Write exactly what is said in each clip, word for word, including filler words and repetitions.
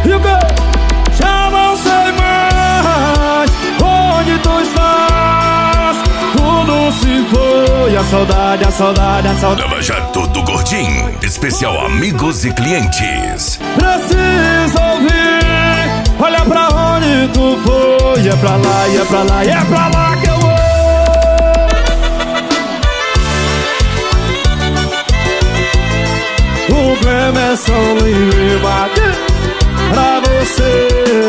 E o que? Já não sei mais onde tu estás. Tudo se foi, a saudade, a saudade, a saudade. Lava Jato do Gordinho, especial amigos e clientes. Preciso ouvir, olha pra onde tu foi. É pra lá, e é pra lá, e é pra lá que eu vou. O Clemerson Lima pra você.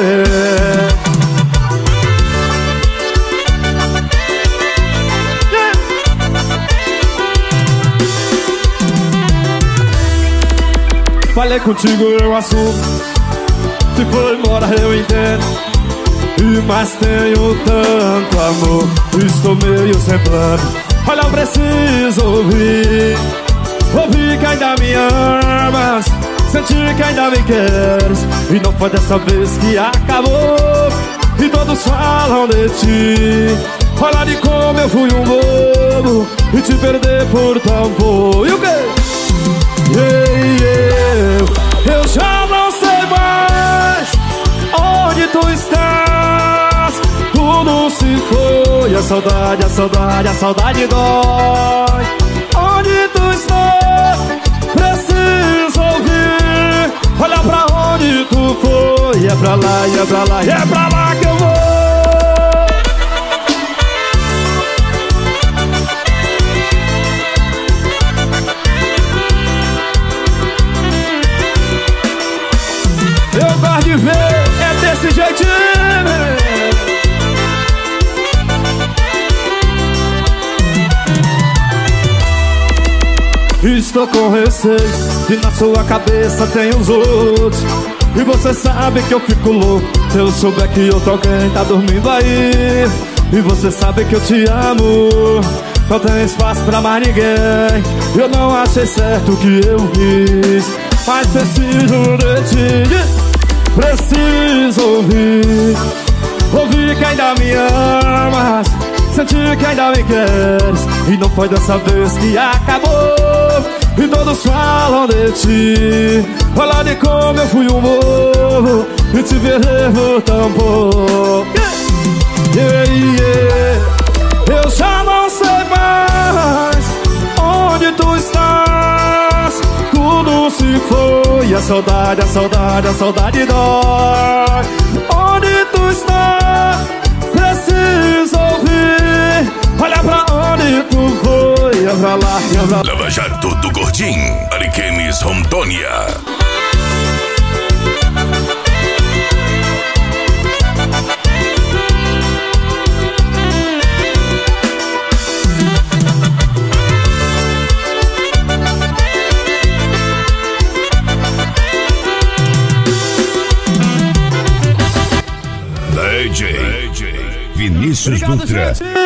Falei contigo, eu assumo. Se for embora eu entendo. E mas tenho tanto amor, estou meio sem plano. Olha, eu preciso ouvir. Ouvir que ainda me amas, sentir que ainda me queres. E não foi dessa vez que acabou. E todos falam de ti. Olha de como eu fui um bobo e te perder por tão pouco. E o quê? Yeah, yeah. Eu já não sei mais onde tu estás. Tudo se foi, a saudade, a saudade, a saudade dói. Onde tu estás? Preciso ouvir. Olha pra onde tu foi. É pra lá, e é pra lá, e é pra lá que eu vou. Eu gosto de ver, é desse jeitinho. Estou com receio que na sua cabeça tem os outros. E você sabe que eu fico louco se eu souber que outro alguém tá dormindo aí. E você sabe que eu te amo, não tem espaço pra mais ninguém. Eu não achei certo o que eu fiz, mas preciso de ti. Preciso ouvir. Ouvir que ainda me amas, sentir que ainda me queres. E não foi dessa vez que acabou. E todos falam de ti. Olha de como eu fui um bobo e te perder por tão pouco. Yeah, yeah. Eu já não sei mais onde tu estás. Tudo se foi, a saudade, a saudade, a saudade dói. Onde tu estás? Preciso ouvir. Olha pra onde tu foi. É pra lá, é pra lá. Lava Jato do Gordinho, Ariquemes, Rondônia. D J Vinícius Dutra.